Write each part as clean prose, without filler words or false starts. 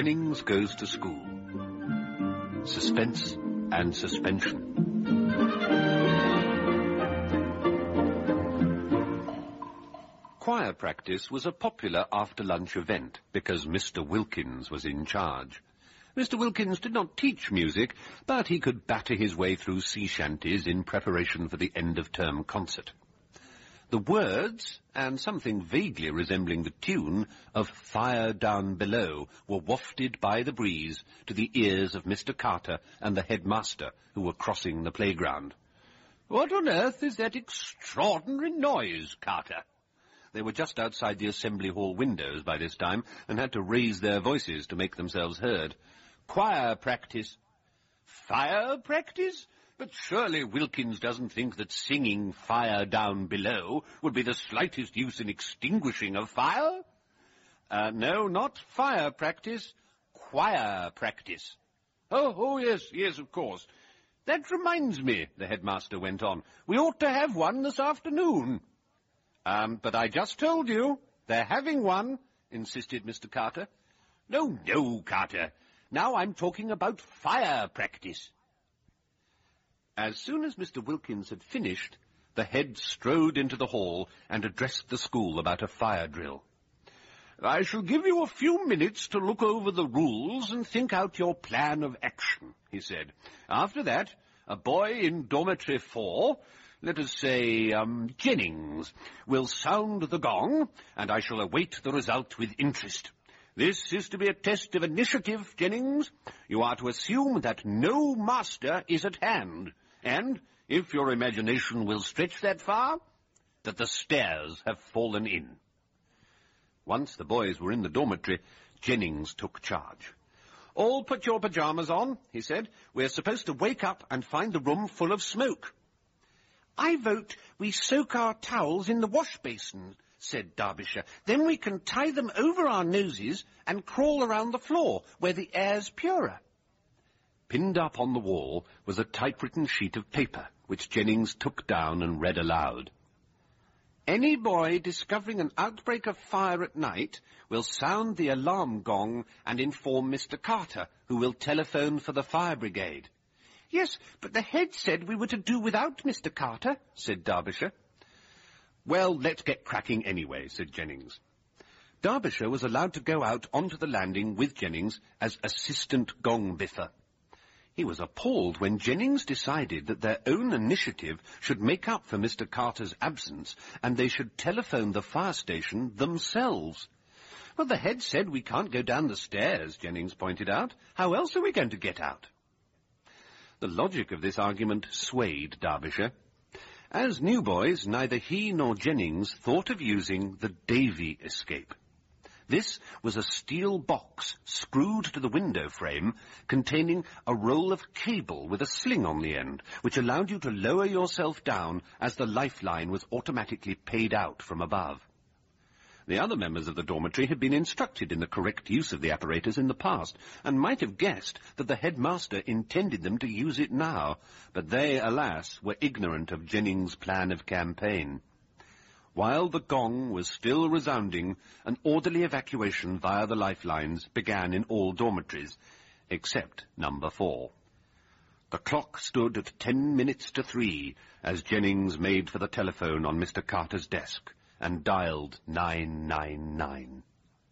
Jennings Goes to School. Suspense and suspension. Choir practice was a popular after-lunch event because Mr. Wilkins was in charge. Mr. Wilkins did not teach music, but he could batter his way through sea shanties in preparation for the end-of-term concert. The words, and something vaguely resembling the tune, of Fire Down Below were wafted by the breeze to the ears of Mr. Carter and the headmaster, who were crossing the playground. "What on earth is that extraordinary noise, Carter?" They were just outside the Assembly Hall windows by this time, and had to raise their voices to make themselves heard. "Choir practice." "Fire practice? But surely Wilkins doesn't think that singing Fire Down Below would be the slightest use in extinguishing a fire?" "No, not fire practice. Choir practice." Oh, yes, of course. That reminds me," the headmaster went on. "We ought to have one this afternoon." But I just told you, they're having one," insisted Mr. Carter. No, Carter. Now I'm talking about fire practice." As soon as Mr. Wilkins had finished, the head strode into the hall and addressed the school about a fire drill. "I shall give you a few minutes to look over the rules and think out your plan of action," he said. "After that, a boy in dormitory 4... let us say, Jennings, will sound the gong, and I shall await the result with interest. This is to be a test of initiative, Jennings. You are to assume that no master is at hand, and, if your imagination will stretch that far, that the stairs have fallen in." Once the boys were in the dormitory, Jennings took charge. "All put your pyjamas on," he said. "We're supposed to wake up and find the room full of smoke." "I vote we soak our towels in the wash basin," said Derbyshire. "Then we can tie them over our noses and crawl around the floor, where the air's purer." Pinned up on the wall was a typewritten sheet of paper, which Jennings took down and read aloud. "Any boy discovering an outbreak of fire at night will sound the alarm gong and inform Mr. Carter, who will telephone for the fire brigade." "Yes, but the head said we were to do without Mr. Carter," said Derbyshire. "Well, let's get cracking anyway," said Jennings. Derbyshire was allowed to go out onto the landing with Jennings as assistant gong biffer. He was appalled when Jennings decided that their own initiative should make up for Mr. Carter's absence, and they should telephone the fire station themselves. "Well, the head said we can't go down the stairs," Jennings pointed out. "How else are we going to get out?" The logic of this argument swayed Derbyshire. As new boys, neither he nor Jennings thought of using the Davy escape. This was a steel box screwed to the window frame containing a roll of cable with a sling on the end, which allowed you to lower yourself down as the lifeline was automatically paid out from above. The other members of the dormitory had been instructed in the correct use of the apparatus in the past, and might have guessed that the headmaster intended them to use it now, but they, alas, were ignorant of Jennings' plan of campaign. While the gong was still resounding, an orderly evacuation via the lifelines began in all dormitories, except number 4. The clock stood at 10 minutes to 3 as Jennings made for the telephone on Mr. Carter's desk and dialed 999.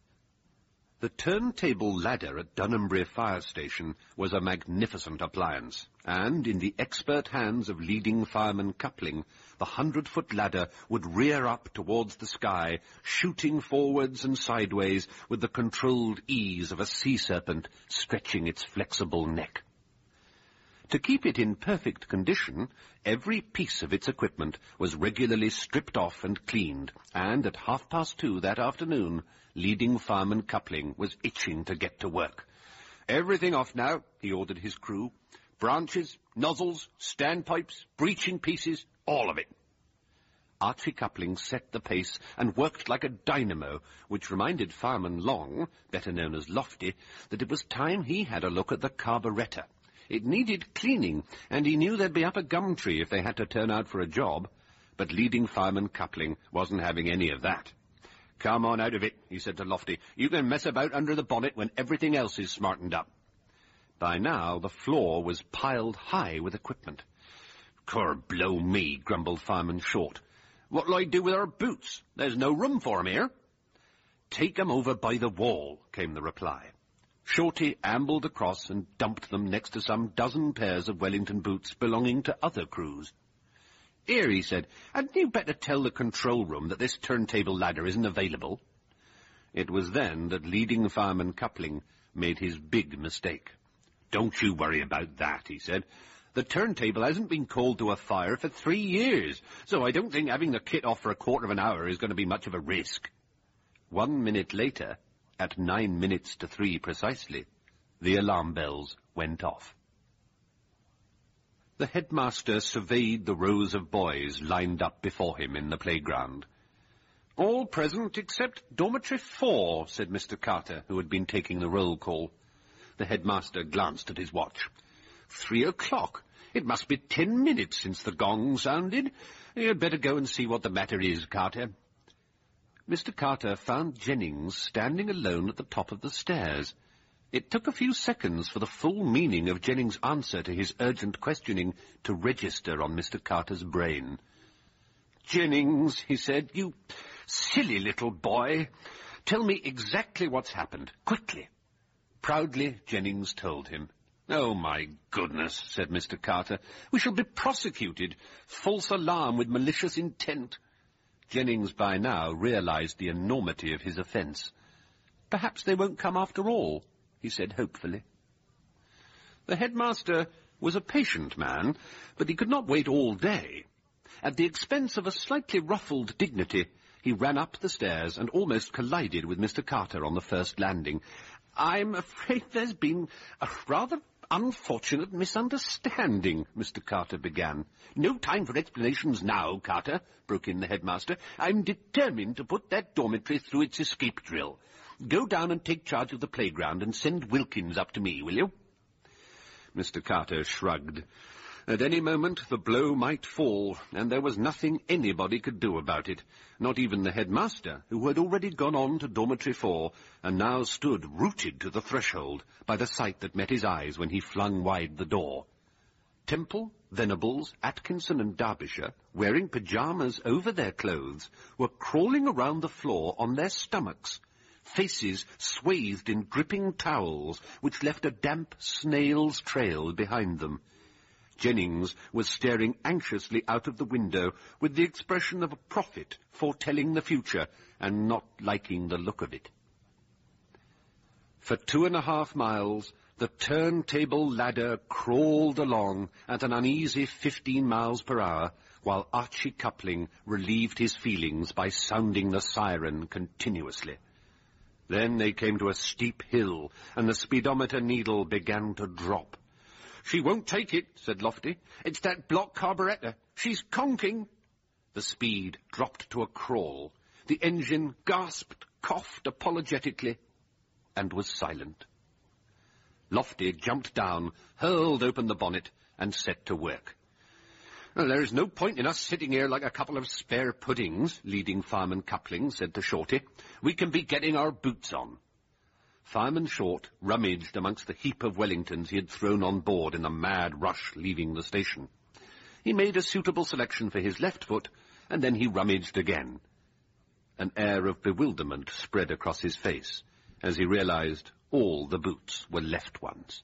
The turntable ladder at Dunhambury Fire Station was a magnificent appliance, and in the expert hands of leading fireman Coupling, the 100-foot ladder would rear up towards the sky, shooting forwards and sideways with the controlled ease of a sea serpent stretching its flexible neck. To keep it in perfect condition, every piece of its equipment was regularly stripped off and cleaned, and at 2:30 that afternoon, leading fireman Coupling was itching to get to work. "Everything off now," he ordered his crew. "Branches, nozzles, standpipes, breaching pieces, all of it." Archie Coupling set the pace and worked like a dynamo, which reminded Fireman Long, better known as Lofty, that it was time he had a look at the carburettor. It needed cleaning, and he knew they'd be up a gum tree if they had to turn out for a job, but leading fireman Coupling wasn't having any of that. "Come on out of it," he said to Lofty. "You can mess about under the bonnet when everything else is smartened up." By now the floor was piled high with equipment. "Cor blow me," grumbled Fireman Short. "What'll I do with our boots? There's no room for 'em here." "Take 'em over by the wall," came the reply. Shorty ambled across and dumped them next to some dozen pairs of Wellington boots belonging to other crews. "Here," he said, "hadn't you better tell the control room that this turntable ladder isn't available?" It was then that leading fireman Coupling made his big mistake. "Don't you worry about that," he said. "The turntable hasn't been called to a fire for 3 years, so I don't think having the kit off for a quarter of an hour is going to be much of a risk." 1 minute later, at 9 minutes to 3 precisely, the alarm bells went off. The headmaster surveyed the rows of boys lined up before him in the playground. "All present except Dormitory 4, said Mr. Carter, who had been taking the roll call. The headmaster glanced at his watch. 3 o'clock. It must be 10 minutes since the gong sounded. You'd better go and see what the matter is, Carter. Mr. Carter found Jennings standing alone at the top of the stairs. It took a few seconds for the full meaning of Jennings' answer to his urgent questioning to register on Mr. Carter's brain. "Jennings," he said, "you silly little boy. Tell me exactly what's happened. Quickly." Proudly, Jennings told him. "Oh, my goodness," said Mr. Carter. "We shall be prosecuted. False alarm with malicious intent." Jennings by now realized the enormity of his offence. "Perhaps they won't come after all," he said hopefully. The headmaster was a patient man, but he could not wait all day. At the expense of a slightly ruffled dignity, he ran up the stairs and almost collided with Mr. Carter on the first landing. "I'm afraid there's been a rather unfortunate misunderstanding," Mr. Carter began. "No time for explanations now, Carter," broke in the headmaster. "I'm determined to put that dormitory through its escape drill. Go down and take charge of the playground and send Wilkins up to me, will you?" Mr. Carter shrugged. At any moment the blow might fall, and there was nothing anybody could do about it, not even the headmaster, who had already gone on to Dormitory 4, and now stood rooted to the threshold by the sight that met his eyes when he flung wide the door. Temple, Venables, Atkinson and Derbyshire, wearing pyjamas over their clothes, were crawling around the floor on their stomachs, faces swathed in dripping towels which left a damp snail's trail behind them. Jennings was staring anxiously out of the window with the expression of a prophet foretelling the future and not liking the look of it. For 2.5 miles, the turntable ladder crawled along at an uneasy 15 miles per hour, while Archie Coupling relieved his feelings by sounding the siren continuously. Then they came to a steep hill, and the speedometer needle began to drop. "She won't take it," said Lofty. "It's that block carburettor. She's conking." The speed dropped to a crawl. The engine gasped, coughed apologetically, and was silent. Lofty jumped down, hurled open the bonnet, and set to work. "Well, there's no point in us sitting here like a couple of spare puddings," leading Fireman Coupling said to Shorty. "We can be getting our boots on." Fireman Short rummaged amongst the heap of Wellingtons he had thrown on board in the mad rush leaving the station. He made a suitable selection for his left foot, and then he rummaged again. An air of bewilderment spread across his face as he realized all the boots were left ones.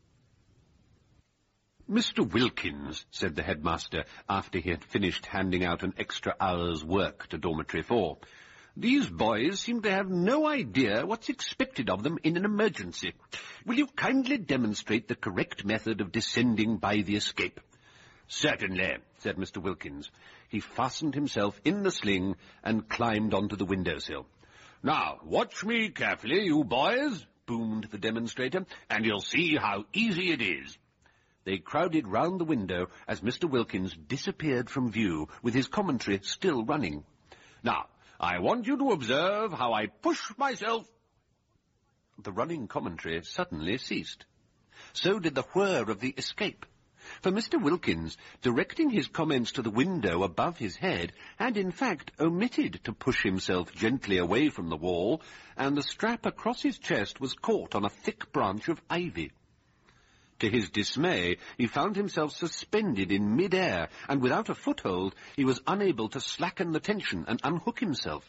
"Mr. Wilkins," said the headmaster, after he had finished handing out an extra hour's work to Dormitory 4, "these boys seem to have no idea what's expected of them in an emergency. Will you kindly demonstrate the correct method of descending by the escape?" "Certainly," said Mr. Wilkins. He fastened himself in the sling and climbed onto the windowsill. "Now, watch me carefully, you boys," boomed the demonstrator, "and you'll see how easy it is." They crowded round the window as Mr. Wilkins disappeared from view, with his commentary still running. "Now, I want you to observe how I push myself—" The running commentary suddenly ceased. So did the whir of the escape. For Mr. Wilkins, directing his comments to the window above his head, had in fact omitted to push himself gently away from the wall, and the strap across his chest was caught on a thick branch of ivy. To his dismay, he found himself suspended in mid-air, and without a foothold, he was unable to slacken the tension and unhook himself.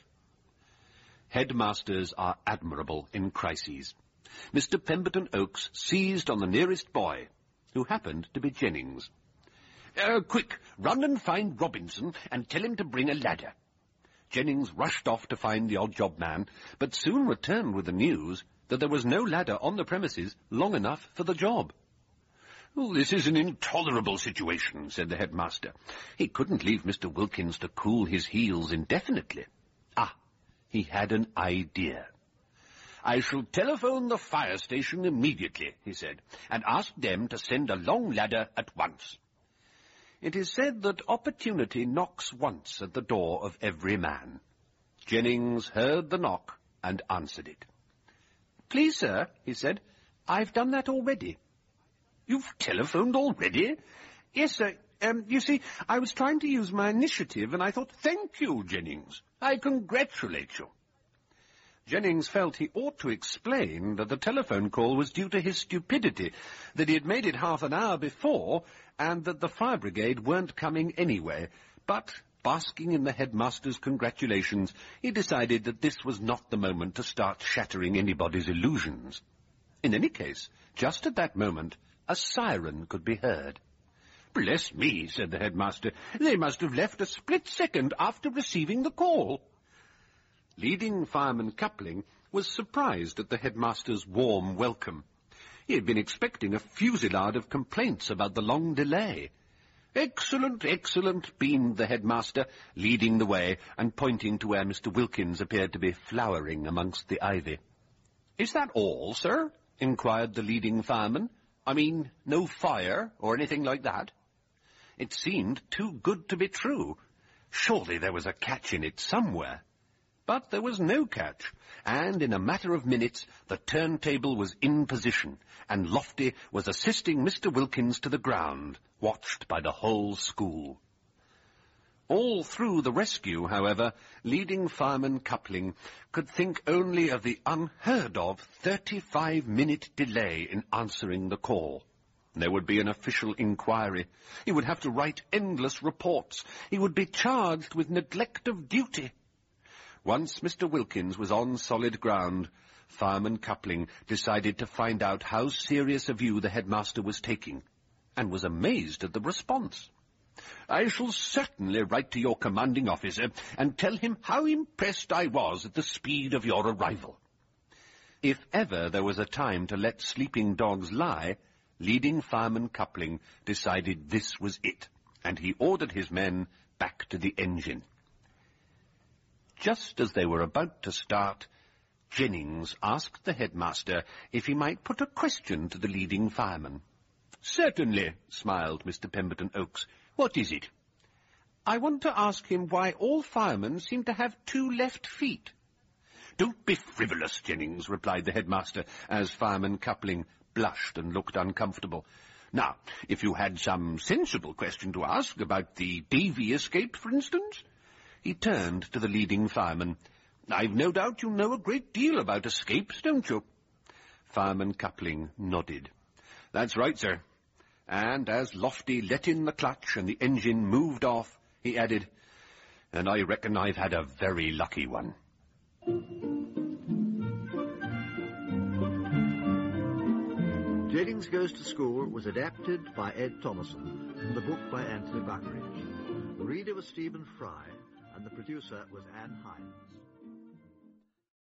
Headmasters are admirable in crises. Mr. Pemberton Oakes seized on the nearest boy, who happened to be Jennings. Quick, run and find Robinson and tell him to bring a ladder." Jennings rushed off to find the odd-job man, but soon returned with the news that there was no ladder on the premises long enough for the job. "Oh, this is an intolerable situation," said the headmaster. He couldn't leave Mr. Wilkins to cool his heels indefinitely. He had an idea. "I shall telephone the fire station immediately," he said, "and ask them to send a long ladder at once." It is said that opportunity knocks once at the door of every man. Jennings heard the knock and answered it. "Please, sir," he said, "I've done that already." "You've telephoned already?" "Yes, sir. You see, I was trying to use my initiative, and I thought—" "Thank you, Jennings. I congratulate you." Jennings felt he ought to explain that the telephone call was due to his stupidity, that he had made it half an hour before, and that the fire brigade weren't coming anyway. But, basking in the headmaster's congratulations, he decided that this was not the moment to start shattering anybody's illusions. In any case, just at that moment, a siren could be heard. "Bless me," said the headmaster, "they must have left a split second after receiving the call." Leading Fireman Coupling was surprised at the headmaster's warm welcome. He had been expecting a fusillade of complaints about the long delay. "Excellent, excellent," beamed the headmaster, leading the way and pointing to where Mr. Wilkins appeared to be flowering amongst the ivy. "Is that all, sir?" inquired the leading fireman. "I mean, no fire or anything like that?" It seemed too good to be true. Surely there was a catch in it somewhere. But there was no catch, and in a matter of minutes the turntable was in position, and Lofty was assisting Mr. Wilkins to the ground, watched by the whole school. All through the rescue, however, leading Fireman Coupling could think only of the unheard-of 35-minute delay in answering the call. There would be an official inquiry. He would have to write endless reports. He would be charged with neglect of duty. Once Mr. Wilkins was on solid ground, Fireman Coupling decided to find out how serious a view the headmaster was taking, and was amazed at the response. "I shall certainly write to your commanding officer and tell him how impressed I was at the speed of your arrival." If ever there was a time to let sleeping dogs lie, leading Fireman Coupling decided this was it, and he ordered his men back to the engine. Just as they were about to start, Jennings asked the headmaster if he might put a question to the leading fireman. "Certainly," smiled Mr. Pemberton Oakes. "What is it?" "I want to ask him why all firemen seem to have 2 left feet." "Don't be frivolous, Jennings," replied the headmaster, as Fireman Coupling blushed and looked uncomfortable. "Now, if you had some sensible question to ask about the Davy escape, for instance." He turned to the leading fireman. "I've no doubt you know a great deal about escapes, don't you?" Fireman Coupling nodded. "That's right, sir." And as Lofty let in the clutch and the engine moved off, he added, "And I reckon I've had a very lucky one." Jennings Goes to School was adapted by Ed Thomason from the book by Anthony Buckeridge. The reader was Stephen Fry, and the producer was Anne Hines.